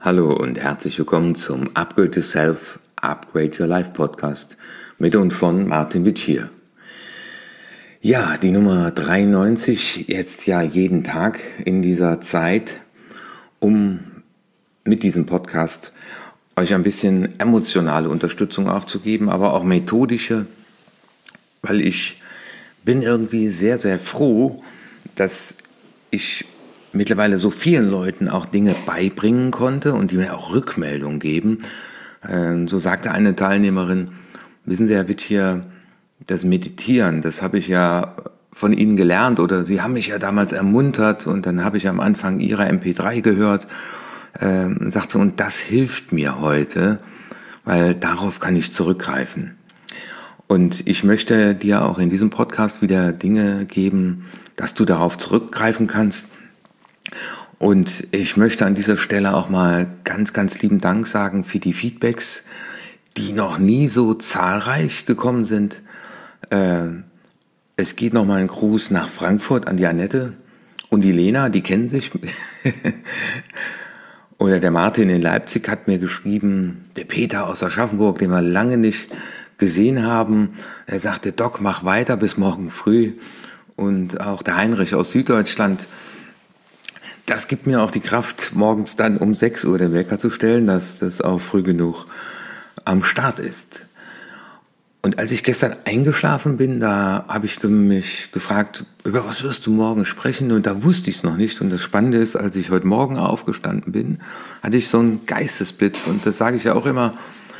Hallo und herzlich willkommen zum Upgrade Yourself, Upgrade Your Life Podcast mit und von Martin Witsch hier. Ja, die Nummer 93, jetzt ja jeden Tag in dieser Zeit, um mit diesem Podcast euch ein bisschen emotionale Unterstützung auch zu geben, aber auch methodische, weil ich bin irgendwie sehr, sehr froh, dass ich mittlerweile so vielen Leuten auch Dinge beibringen konnte und die mir auch Rückmeldung geben. So sagte eine Teilnehmerin, wissen Sie, Herr Witsch, hier, das Meditieren, das habe ich ja von Ihnen gelernt oder Sie haben mich ja damals ermuntert und dann habe ich am Anfang Ihrer MP3 gehört, sagt sie, und das hilft mir heute, weil darauf kann ich zurückgreifen. Und ich möchte dir auch in diesem Podcast wieder Dinge geben, dass du darauf zurückgreifen kannst. Und ich möchte an dieser Stelle auch mal ganz, ganz lieben Dank sagen für die Feedbacks, die noch nie so zahlreich gekommen sind. Es geht nochmal ein Gruß nach Frankfurt an die Annette und die Lena, die kennen sich. Oder der Martin in Leipzig hat mir geschrieben, der Peter aus Aschaffenburg, den wir lange nicht gesehen haben. Er sagte, Doc, mach weiter bis morgen früh. Und auch der Heinrich aus Süddeutschland. Das gibt mir auch die Kraft, morgens dann um 6 Uhr den Wecker zu stellen, dass das auch früh genug am Start ist. Und als ich gestern eingeschlafen bin, da habe ich mich gefragt, über was wirst du morgen sprechen? Und da wusste ich es noch nicht. Und das Spannende ist, als ich heute Morgen aufgestanden bin, hatte ich so einen Geistesblitz. Und das sage ich ja auch immer,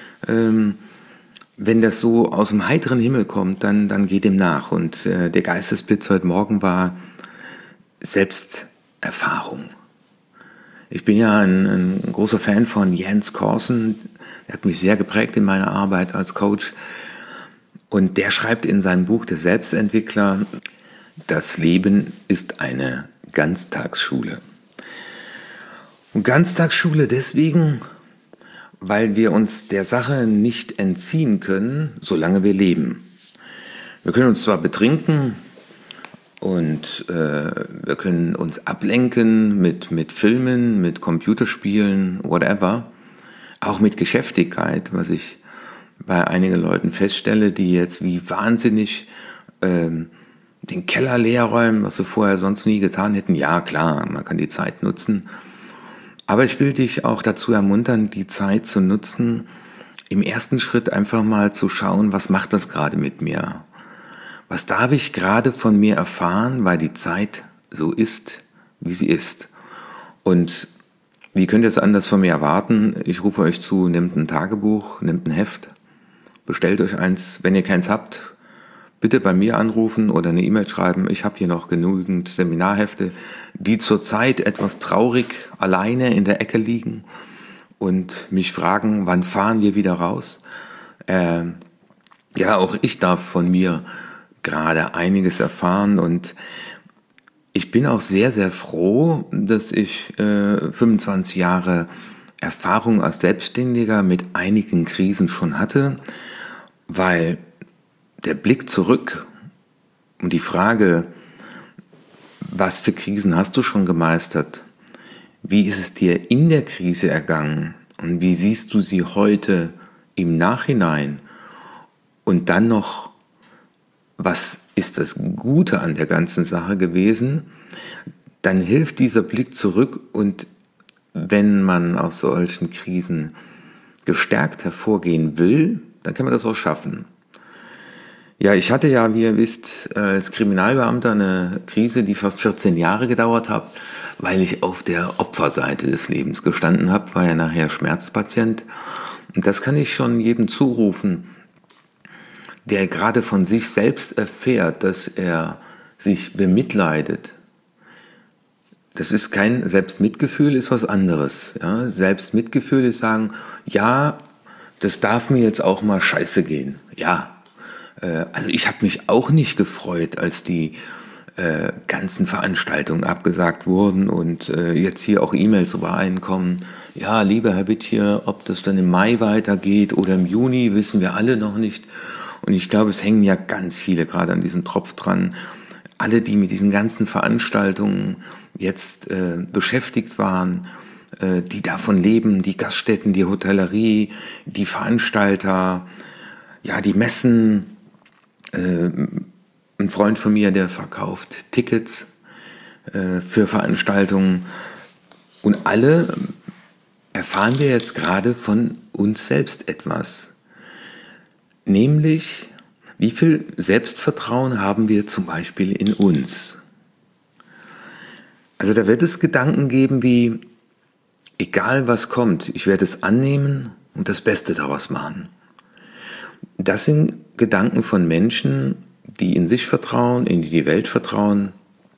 wenn das so aus dem heiteren Himmel kommt, dann geht dem nach. Und der Geistesblitz heute Morgen war Selbsterfahrung. Ich bin ja ein großer Fan von Jens Korsen, der hat mich sehr geprägt in meiner Arbeit als Coach und der schreibt in seinem Buch Der Selbstentwickler, das Leben ist eine Ganztagsschule. Und Ganztagsschule deswegen, weil wir uns der Sache nicht entziehen können, solange wir leben. Wir können uns zwar betrinken, und wir können uns ablenken mit Filmen, mit Computerspielen, whatever. Auch mit Geschäftigkeit, was ich bei einigen Leuten feststelle, die jetzt wie wahnsinnig den Keller leer räumen, was sie vorher sonst nie getan hätten. Ja, klar, man kann die Zeit nutzen. Aber ich will dich auch dazu ermuntern, die Zeit zu nutzen, im ersten Schritt einfach mal zu schauen, was macht das gerade mit mir? Was darf ich gerade von mir erfahren, weil die Zeit so ist, wie sie ist? Und wie könnt ihr es anders von mir erwarten? Ich rufe euch zu, nehmt ein Tagebuch, nehmt ein Heft, bestellt euch eins. Wenn ihr keins habt, bitte bei mir anrufen oder eine E-Mail schreiben. Ich habe hier noch genügend Seminarhefte, die zurzeit etwas traurig alleine in der Ecke liegen und mich fragen, wann fahren wir wieder raus? Ja, auch ich darf von mir gerade einiges erfahren und ich bin auch sehr, sehr froh, dass ich 25 Jahre Erfahrung als Selbstständiger mit einigen Krisen schon hatte, weil der Blick zurück und die Frage, was für Krisen hast du schon gemeistert? Wie ist es dir in der Krise ergangen? Und wie siehst du sie heute im Nachhinein? Und dann noch, was ist das Gute an der ganzen Sache gewesen, dann hilft dieser Blick zurück und wenn man aus solchen Krisen gestärkt hervorgehen will, dann kann man das auch schaffen. Ja, ich hatte ja, wie ihr wisst, als Kriminalbeamter eine Krise, die fast 14 Jahre gedauert hat, weil ich auf der Opferseite des Lebens gestanden habe, war ja nachher Schmerzpatient. Und das kann ich schon jedem zurufen, der gerade von sich selbst erfährt, dass er sich bemitleidet. Das ist kein Selbstmitgefühl, ist was anderes. Ja? Selbstmitgefühl ist sagen, ja, das darf mir jetzt auch mal scheiße gehen. Ja, also ich habe mich auch nicht gefreut, als die ganzen Veranstaltungen abgesagt wurden und jetzt hier auch E-Mails reinkommen. Ja, lieber Herr Witt hier, ob das dann im Mai weitergeht oder im Juni, wissen wir alle noch nicht. Und ich glaube, es hängen ja ganz viele gerade an diesem Tropf dran. Alle, die mit diesen ganzen Veranstaltungen jetzt beschäftigt waren, die davon leben, die Gaststätten, die Hotellerie, die Veranstalter, ja, die Messen. Ein Freund von mir, der verkauft Tickets für Veranstaltungen. Und alle erfahren wir jetzt gerade von uns selbst etwas. Nämlich, wie viel Selbstvertrauen haben wir zum Beispiel in uns? Also da wird es Gedanken geben wie, egal was kommt, ich werde es annehmen und das Beste daraus machen. Das sind Gedanken von Menschen, die in sich vertrauen, in die Welt vertrauen.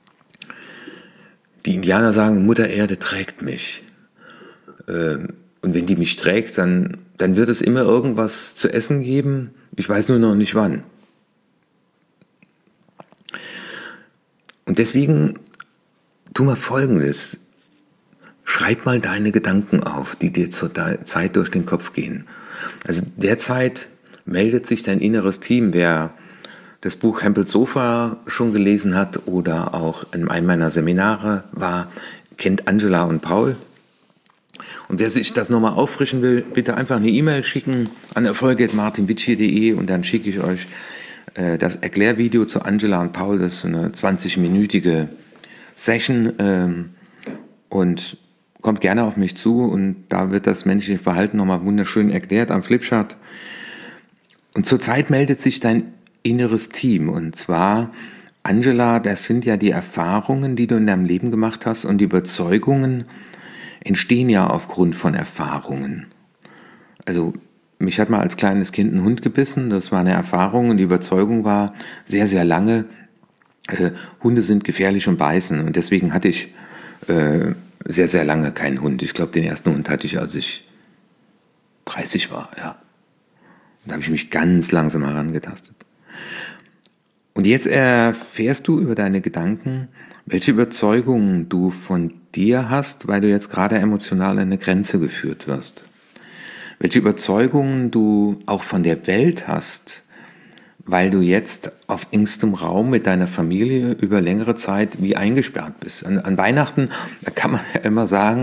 Die Indianer sagen, Mutter Erde trägt mich. Und wenn die mich trägt, dann wird es immer irgendwas zu essen geben. Ich weiß nur noch nicht wann. Und deswegen tu mal Folgendes. Schreib mal deine Gedanken auf, die dir zur Zeit durch den Kopf gehen. Also derzeit meldet sich dein inneres Team. Wer das Buch Hempels Sofa schon gelesen hat oder auch in einem meiner Seminare war, kennt Angela und Paul. Und wer sich das nochmal auffrischen will, bitte einfach eine E-Mail schicken an erfolge@martinwitschier.de und dann schicke ich euch das Erklärvideo zu Angela und Paul. Das ist eine 20-minütige Session und kommt gerne auf mich zu und da wird das menschliche Verhalten nochmal wunderschön erklärt am Flipchart. Und zurzeit meldet sich dein inneres Team und zwar, Angela, das sind ja die Erfahrungen, die du in deinem Leben gemacht hast und die Überzeugungen entstehen ja aufgrund von Erfahrungen. Also mich hat mal als kleines Kind ein Hund gebissen, das war eine Erfahrung und die Überzeugung war sehr, sehr lange, Hunde sind gefährlich und beißen und deswegen hatte ich sehr, sehr lange keinen Hund. Ich glaube, den ersten Hund hatte ich, als ich 30 war, ja. Da habe ich mich ganz langsam herangetastet. Und jetzt erfährst du über deine Gedanken, welche Überzeugungen du von dir hast, weil du jetzt gerade emotional an eine Grenze geführt wirst. Welche Überzeugungen du auch von der Welt hast, weil du jetzt auf engstem Raum mit deiner Familie über längere Zeit wie eingesperrt bist. An Weihnachten, da kann man ja immer sagen,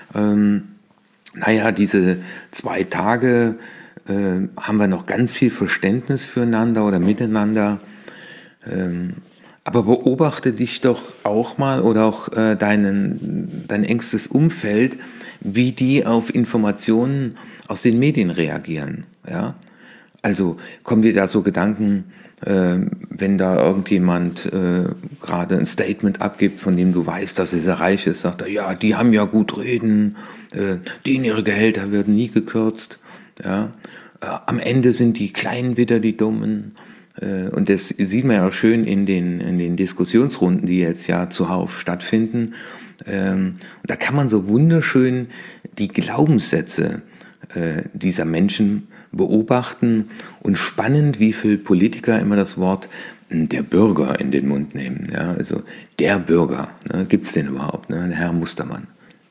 diese 2 Tage haben wir noch ganz viel Verständnis füreinander oder miteinander. Aber beobachte dich doch auch mal oder auch dein engstes Umfeld, wie die auf Informationen aus den Medien reagieren. Ja? Also kommen dir da so Gedanken, wenn da irgendjemand gerade ein Statement abgibt, von dem du weißt, dass er sehr reich ist, sagt er, ja, die haben ja gut reden, denen ihre Gehälter werden nie gekürzt. Ja? Am Ende sind die Kleinen wieder die Dummen. Und das sieht man ja auch schön in den Diskussionsrunden, die jetzt ja zuhauf stattfinden. Da kann man so wunderschön die Glaubenssätze dieser Menschen beobachten und spannend, wie viele Politiker immer das Wort der Bürger in den Mund nehmen. Ja, also der Bürger, ne, gibt es den überhaupt, ne, der Herr Mustermann.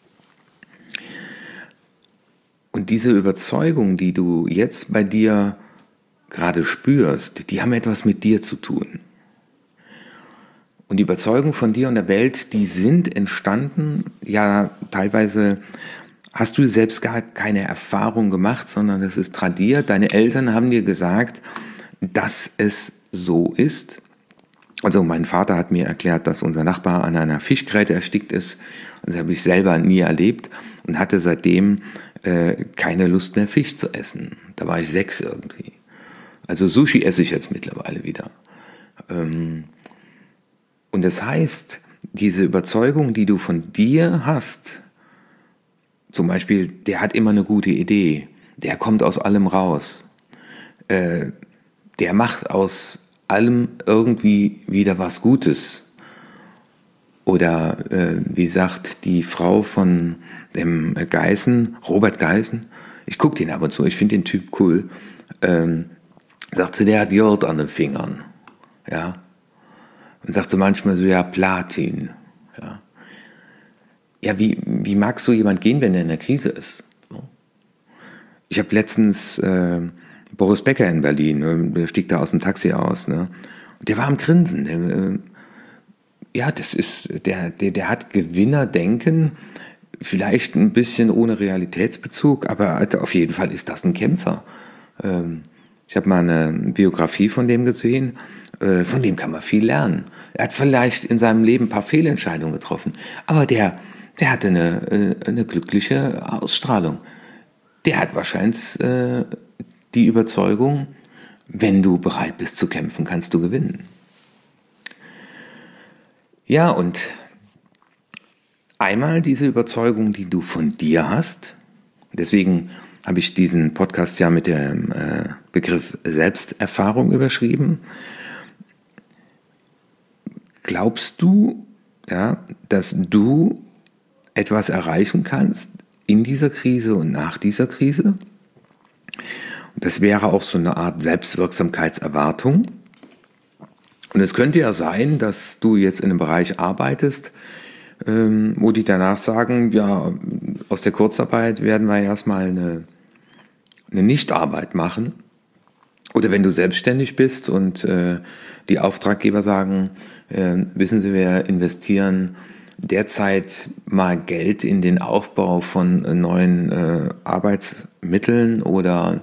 Und diese Überzeugung, die du jetzt bei dir gerade spürst, die haben etwas mit dir zu tun. Und die Überzeugung von dir und der Welt, die sind entstanden, ja teilweise hast du selbst gar keine Erfahrung gemacht, sondern das ist tradiert. Deine Eltern haben dir gesagt, dass es so ist. Also mein Vater hat mir erklärt, dass unser Nachbar an einer Fischgräte erstickt ist. Das habe ich selber nie erlebt und hatte seitdem keine Lust mehr, Fisch zu essen. Da war ich 6 irgendwie. Also Sushi esse ich jetzt mittlerweile wieder. Und das heißt, diese Überzeugung, die du von dir hast, zum Beispiel, der hat immer eine gute Idee, der kommt aus allem raus, der macht aus allem irgendwie wieder was Gutes. Oder wie sagt die Frau von dem Geißen, Robert Geißen, ich gucke den ab und zu, ich finde den Typ cool, sagt sie, der hat Jod an den Fingern, ja, und sagt sie manchmal so, ja, Platin, ja. Ja, wie mag so jemand gehen, wenn er in der Krise ist? Ich habe letztens Boris Becker in Berlin, der stieg da aus dem Taxi aus, ne? Und der war am Grinsen. Ja, das ist, der hat Gewinnerdenken. vielleicht ein bisschen ohne Realitätsbezug, aber auf jeden Fall ist das ein Kämpfer. Ich habe mal eine Biografie von dem gesehen, von dem kann man viel lernen. Er hat vielleicht in seinem Leben ein paar Fehlentscheidungen getroffen, aber der hatte eine glückliche Ausstrahlung. Der hat wahrscheinlich die Überzeugung, wenn du bereit bist zu kämpfen, kannst du gewinnen. Ja, und einmal diese Überzeugung, die du von dir hast, deswegen habe ich diesen Podcast ja mit dem Begriff Selbsterfahrung überschrieben. Glaubst du, ja, dass du etwas erreichen kannst in dieser Krise und nach dieser Krise? Das wäre auch so eine Art Selbstwirksamkeitserwartung. Und es könnte ja sein, dass du jetzt in einem Bereich arbeitest, wo die danach sagen, ja, aus der Kurzarbeit werden wir erstmal eine Nichtarbeit machen. Oder wenn du selbstständig bist und die Auftraggeber sagen, wissen Sie, wir investieren derzeit mal Geld in den Aufbau von neuen Arbeitsmitteln oder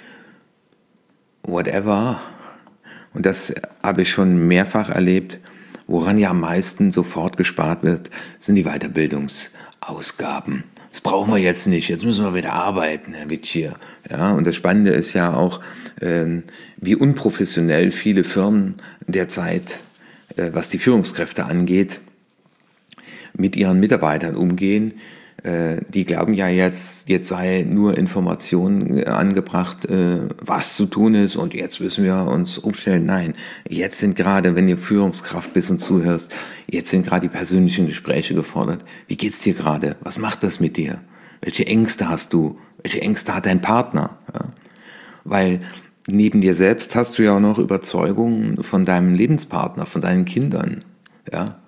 whatever. Und das habe ich schon mehrfach erlebt. Woran ja am meisten sofort gespart wird, sind die Weiterbildungsausgaben. Das brauchen wir jetzt nicht, jetzt müssen wir wieder arbeiten, Herr Wittschier. Ja, und das Spannende ist ja auch, wie unprofessionell viele Firmen derzeit, was die Führungskräfte angeht, mit ihren Mitarbeitern umgehen. Die glauben ja jetzt sei nur Information angebracht, was zu tun ist und jetzt müssen wir uns umstellen. Nein, jetzt sind gerade, wenn ihr Führungskraft bist und zuhörst, jetzt sind gerade die persönlichen Gespräche gefordert. Wie geht's dir gerade? Was macht das mit dir? Welche Ängste hast du? Welche Ängste hat dein Partner? Ja? Weil neben dir selbst hast du ja auch noch Überzeugungen von deinem Lebenspartner, von deinen Kindern. Ja?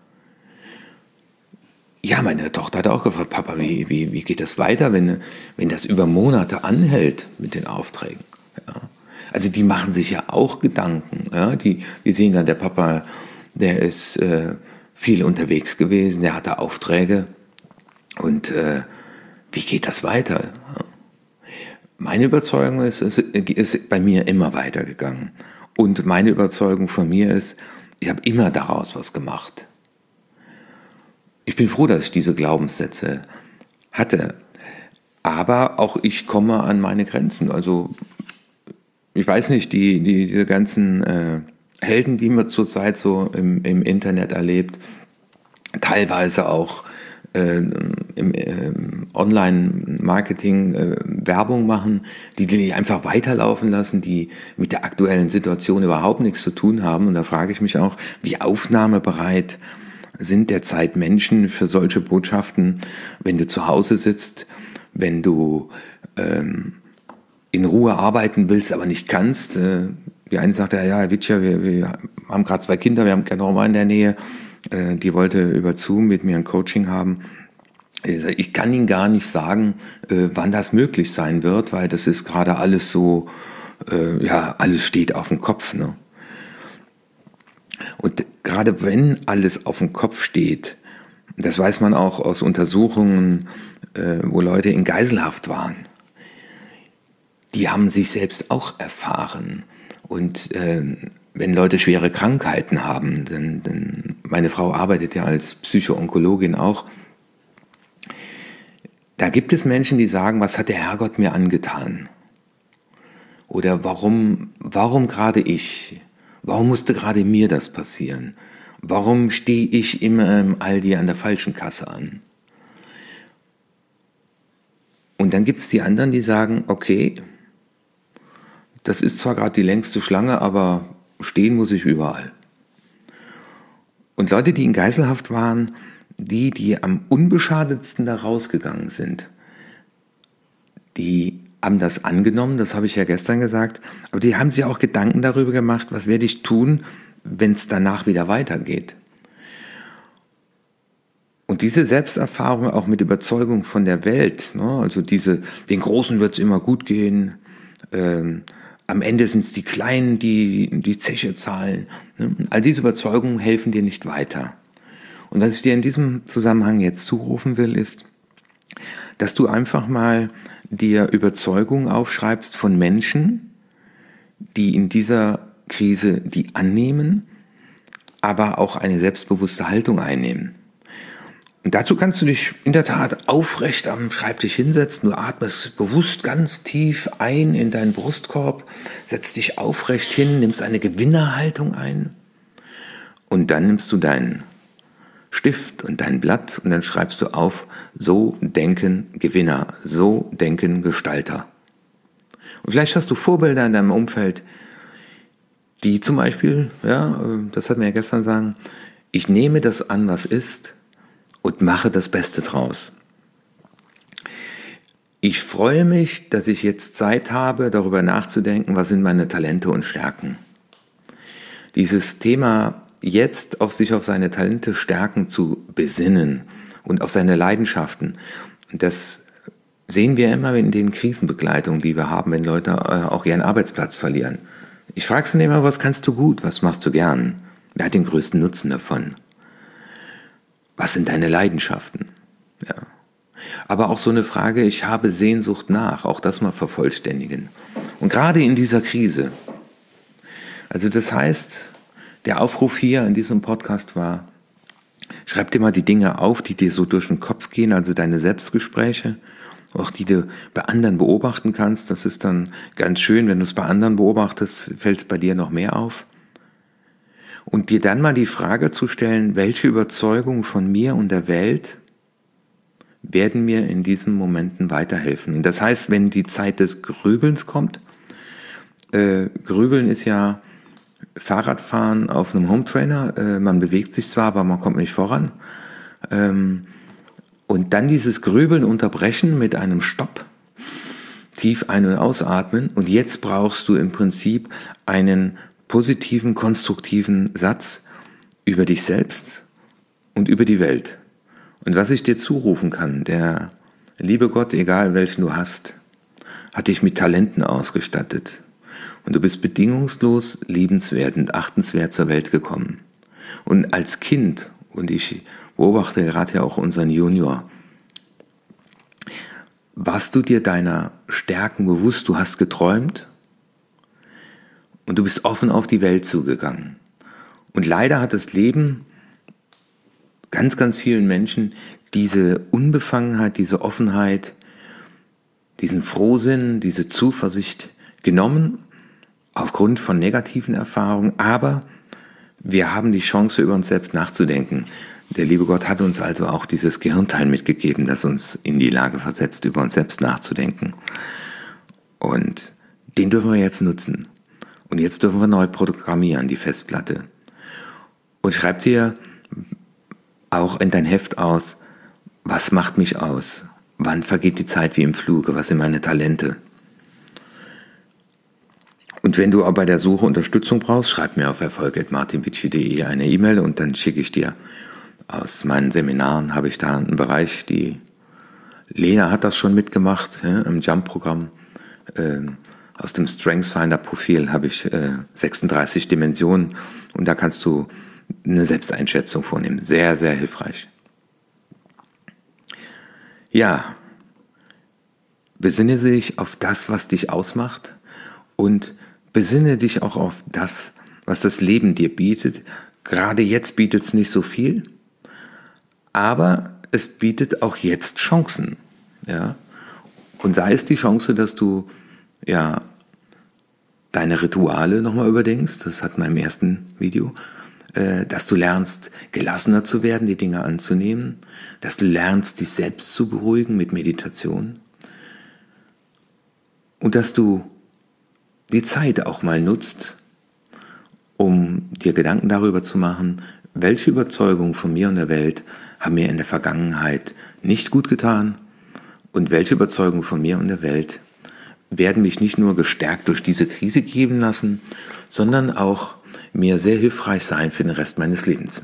Ja, meine Tochter hat auch gefragt, Papa, wie geht das weiter, wenn das über Monate anhält mit den Aufträgen? Ja. Also die machen sich ja auch Gedanken. Ja. Die sehen dann, der Papa, der ist viel unterwegs gewesen, der hatte Aufträge und wie geht das weiter? Ja. Meine Überzeugung ist bei mir immer weitergegangen. Und meine Überzeugung von mir ist, ich habe immer daraus was gemacht. Ich bin froh, dass ich diese Glaubenssätze hatte. Aber auch ich komme an meine Grenzen. Also ich weiß nicht, diese ganzen Helden, die man zurzeit so im Internet erlebt, teilweise auch im Online-Marketing Werbung machen, die einfach weiterlaufen lassen, die mit der aktuellen Situation überhaupt nichts zu tun haben. Und da frage ich mich auch, wie aufnahmebereit sind derzeit Menschen für solche Botschaften, wenn du zu Hause sitzt, wenn du in Ruhe arbeiten willst, aber nicht kannst. Die eine sagt, ja, Herr Witschier, wir haben gerade 2 Kinder, wir haben keine Oma in der Nähe, die wollte über Zoom mit mir ein Coaching haben. Ich kann Ihnen gar nicht sagen, wann das möglich sein wird, weil das ist gerade alles so, alles steht auf dem Kopf, ne? Und gerade wenn alles auf dem Kopf steht, das weiß man auch aus Untersuchungen, wo Leute in Geiselhaft waren, die haben sich selbst auch erfahren. Und wenn Leute schwere Krankheiten haben, denn meine Frau arbeitet ja als Psycho-Onkologin auch, da gibt es Menschen, die sagen, was hat der Herrgott mir angetan? Oder warum gerade ich? Warum musste gerade mir das passieren? Warum stehe ich immer im Aldi an der falschen Kasse an? Und dann gibt es die anderen, die sagen, okay, das ist zwar gerade die längste Schlange, aber stehen muss ich überall. Und Leute, die in Geiselhaft waren, die am unbeschadetsten da rausgegangen sind, die haben das angenommen, das habe ich ja gestern gesagt, aber die haben sich auch Gedanken darüber gemacht, was werde ich tun, wenn es danach wieder weitergeht. Und diese Selbsterfahrung auch mit Überzeugung von der Welt, ne, also den Großen wird es immer gut gehen, am Ende sind es die Kleinen, die Zeche zahlen. Ne? All diese Überzeugungen helfen dir nicht weiter. Und was ich dir in diesem Zusammenhang jetzt zurufen will, ist, dass du einfach mal dir Überzeugungen aufschreibst von Menschen, die in dieser Krise die annehmen, aber auch eine selbstbewusste Haltung einnehmen. Und dazu kannst du dich in der Tat aufrecht am Schreibtisch hinsetzen. Du atmest bewusst ganz tief ein in deinen Brustkorb, setzt dich aufrecht hin, nimmst eine Gewinnerhaltung ein und dann nimmst du deinen Stift und dein Blatt und dann schreibst du auf: So denken Gewinner, so denken Gestalter. Und vielleicht hast du Vorbilder in deinem Umfeld, die zum Beispiel, das hatten wir ja gestern sagen, ich nehme das an, was ist, und mache das Beste draus. Ich freue mich, dass ich jetzt Zeit habe, darüber nachzudenken, was sind meine Talente und Stärken. Dieses Thema jetzt auf seine Talente, Stärken zu besinnen und auf seine Leidenschaften, das sehen wir immer in den Krisenbegleitungen, die wir haben, wenn Leute auch ihren Arbeitsplatz verlieren. Ich frage sie immer, was kannst du gut, was machst du gern? Wer hat den größten Nutzen davon? Was sind deine Leidenschaften? Ja. Aber auch so eine Frage, ich habe Sehnsucht nach, auch das mal vervollständigen. Und gerade in dieser Krise, also das heißt, der Aufruf hier in diesem Podcast war, schreib dir mal die Dinge auf, die dir so durch den Kopf gehen, also deine Selbstgespräche, auch die du bei anderen beobachten kannst. Das ist dann ganz schön, wenn du es bei anderen beobachtest, fällt es bei dir noch mehr auf. Und dir dann mal die Frage zu stellen, welche Überzeugungen von mir und der Welt werden mir in diesen Momenten weiterhelfen. Und das heißt, wenn die Zeit des Grübelns kommt, Grübeln ist ja Fahrradfahren auf einem Hometrainer, man bewegt sich zwar, aber man kommt nicht voran. Und dann dieses Grübeln unterbrechen mit einem Stopp, tief ein- und ausatmen. Und jetzt brauchst du im Prinzip einen positiven, konstruktiven Satz über dich selbst und über die Welt. Und was ich dir zurufen kann, der liebe Gott, egal welchen du hast, hat dich mit Talenten ausgestattet. Und du bist bedingungslos liebenswert und achtenswert zur Welt gekommen. Und als Kind, und ich beobachte gerade ja auch unseren Junior, warst du dir deiner Stärken bewusst, du hast geträumt und du bist offen auf die Welt zugegangen. Und leider hat das Leben ganz, ganz vielen Menschen diese Unbefangenheit, diese Offenheit, diesen Frohsinn, diese Zuversicht genommen, aufgrund von negativen Erfahrungen, aber wir haben die Chance, über uns selbst nachzudenken. Der liebe Gott hat uns also auch dieses Gehirnteil mitgegeben, das uns in die Lage versetzt, über uns selbst nachzudenken. Und den dürfen wir jetzt nutzen. Und jetzt dürfen wir neu programmieren, die Festplatte. Und schreib dir auch in dein Heft aus, was macht mich aus? Wann vergeht die Zeit wie im Fluge? Was sind meine Talente? Und wenn du auch bei der Suche Unterstützung brauchst, schreib mir auf erfolg@martinvici.de eine E-Mail und dann schicke ich dir aus meinen Seminaren, habe ich da einen Bereich, die Lena hat das schon mitgemacht, im Jump-Programm. Aus dem StrengthsFinder-Profil habe ich 36 Dimensionen und da kannst du eine Selbsteinschätzung vornehmen. Sehr, sehr hilfreich. Ja, besinne dich auf das, was dich ausmacht und besinne dich auch auf das, was das Leben dir bietet. Gerade jetzt bietet es nicht so viel, aber es bietet auch jetzt Chancen. Ja? Und sei es die Chance, dass du deine Rituale nochmal überdenkst, das hatten wir im ersten Video, dass du lernst, gelassener zu werden, die Dinge anzunehmen, dass du lernst, dich selbst zu beruhigen mit Meditation und dass du die Zeit auch mal nutzt, um dir Gedanken darüber zu machen, welche Überzeugungen von mir und der Welt haben mir in der Vergangenheit nicht gut getan und welche Überzeugungen von mir und der Welt werden mich nicht nur gestärkt durch diese Krise geben lassen, sondern auch mir sehr hilfreich sein für den Rest meines Lebens.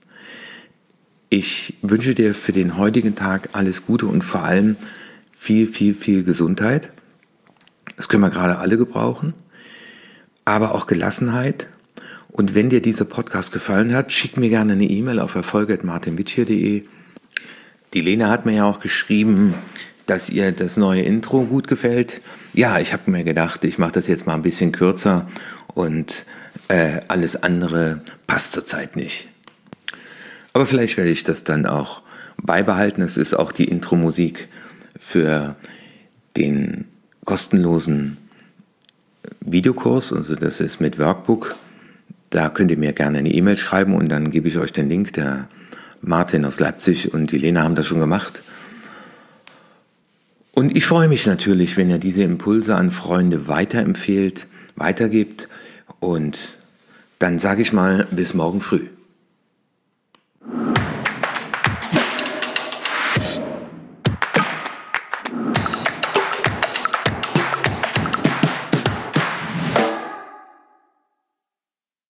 Ich wünsche dir für den heutigen Tag alles Gute und vor allem viel, viel, viel Gesundheit. Das können wir gerade alle gebrauchen, aber auch Gelassenheit. Und wenn dir dieser Podcast gefallen hat, schick mir gerne eine E-Mail auf erfolg@martinvici.de. Die Lena hat mir ja auch geschrieben, dass ihr das neue Intro gut gefällt. Ja, ich habe mir gedacht, ich mache das jetzt mal ein bisschen kürzer und alles andere passt zurzeit nicht. Aber vielleicht werde ich das dann auch beibehalten. Es ist auch die Intro-Musik für den kostenlosen Videokurs, also das ist mit Workbook. Da könnt ihr mir gerne eine E-Mail schreiben und dann gebe ich euch den Link. Der Martin aus Leipzig und die Lena haben das schon gemacht. Und ich freue mich natürlich, wenn ihr diese Impulse an Freunde weiterempfehlt, weitergibt. Und dann sage ich mal, bis morgen früh.